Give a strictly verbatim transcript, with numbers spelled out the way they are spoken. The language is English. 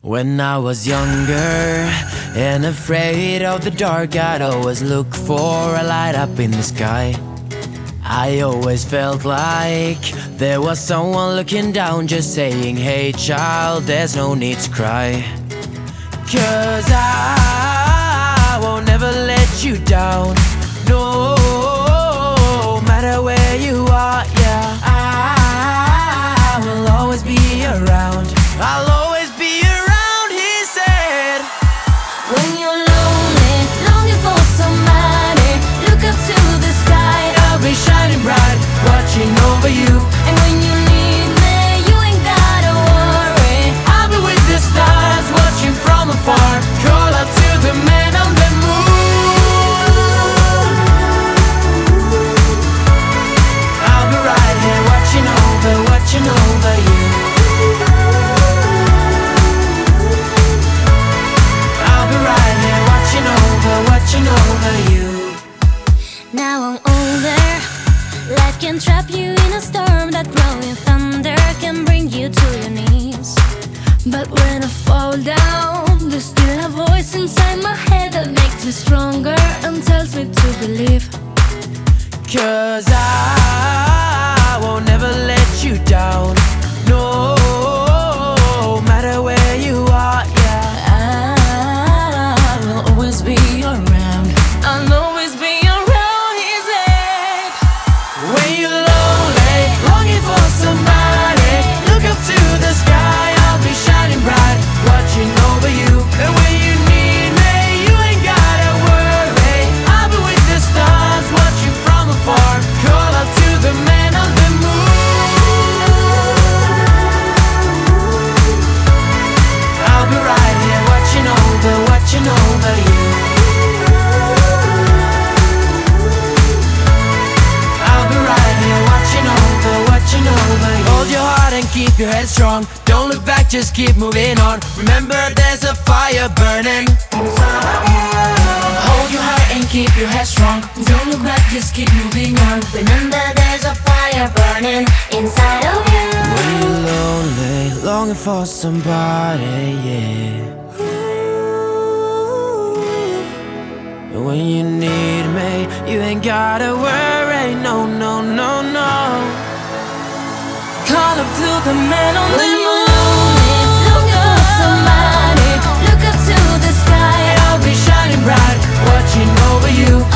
When I was younger and afraid of the dark, I'd always look for a light up in the sky. I always felt like there was someone looking down, just saying, hey child, there's no need to cry. Cause I won't never let you down, no matter where you are, yeah. I will always be around, I'll always be around, he said. When you're lonely, longing for somebody, look up to the sky. I'll be shining bright, watching over you. And when you need me, you ain't gotta worry, I'll be with the stars, watching from afar. Call out to the man on the moon. I'll be right here, watching over, watching over you. I'll be right here, watching over, watching over you. Now I'm older, life can trap you in a storm. That rolling thunder can bring you to your knees. But when I fall down, there's still a voice inside my head that makes me stronger and tells me to believe. Cause I won't never let you down, no matter where you are, yeah. I will always be around, I'll always be around, he said. When you're lonely, longing for somebody, look up to the sky, I'll be shining bright, watching over you. And when you need me, you ain't gotta worry, I'll be with the stars, watching from afar. Call out to the man on the moon. I'll be right here, watching over, watching over you. I'll be right here, watching over, watching over you. Hold your heart and keep your head strong, don't look back, just keep moving on. Remember there's a fire burning inside of you. Hold your heart and keep your head strong, don't look back, just keep moving on. Remember there's a fire burning inside of you. When you're lonely, longing for somebody, yeah. And when you need me, you ain't gotta worry, no, no, no, no. Call up to the man on the moon. Looking for somebody, look up to the sky. I'll be shining bright, watching over you.